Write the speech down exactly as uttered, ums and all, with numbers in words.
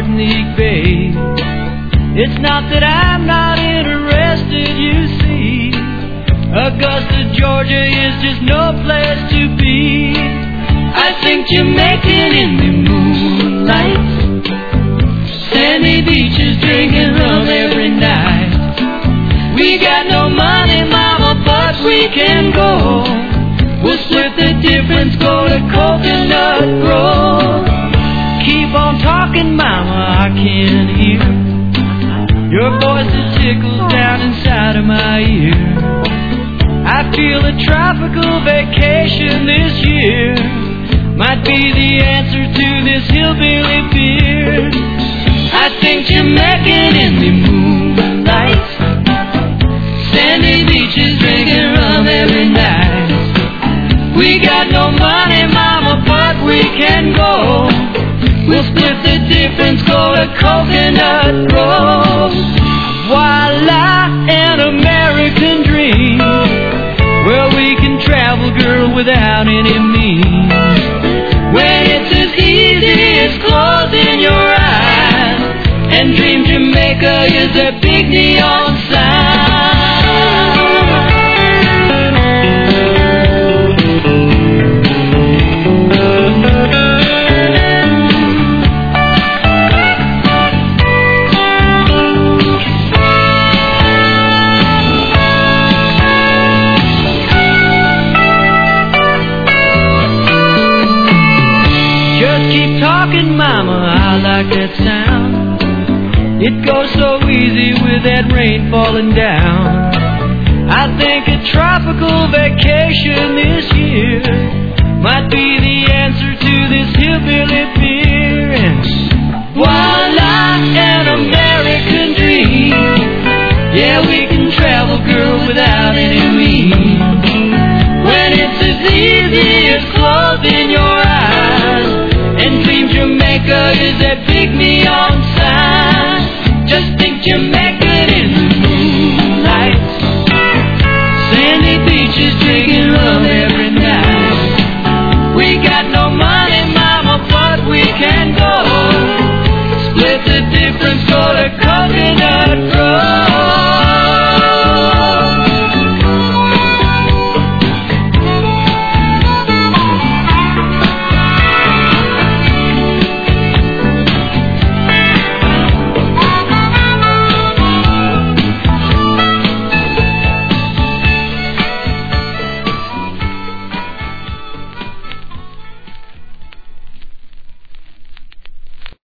Martinique Bay. It's not that I'm not interested, you see. Augusta, Georgia is just no place to be. I think Jamaican in the moonlight, sandy beaches drinking rum every night. We got no money, mama, but we can go. We'll split the difference, go to Coconut Grove. Keep on talking, mama, I can hear your voice that tickles down inside of my ear. I feel a tropical vacation this year might be the answer to this hillbilly beer. I think Jamaican in the moonlight, sandy beaches drinking rum every night. We got no money, mama, but we can go. We'll split the difference, go to Coconut Grove. Voila, an American dream, where we can travel, girl, without any means. When it's as easy as closing your eyes and dream Jamaica is a big neon sign. Mama, I like that sound. It goes so easy with that rain falling down. I think a tropical vacation this year might be the answer to this hillbilly beer. And voila, an American dream. Yeah, we can travel, girl, without any means. When it's as easy as closing your eyes and dream Jamaica is that big neon sign. Just think Jamaica in the moonlight, sandy beaches drinking rum every night. We got no money, mama, but we can go. Split the difference, go to Coconut Grove.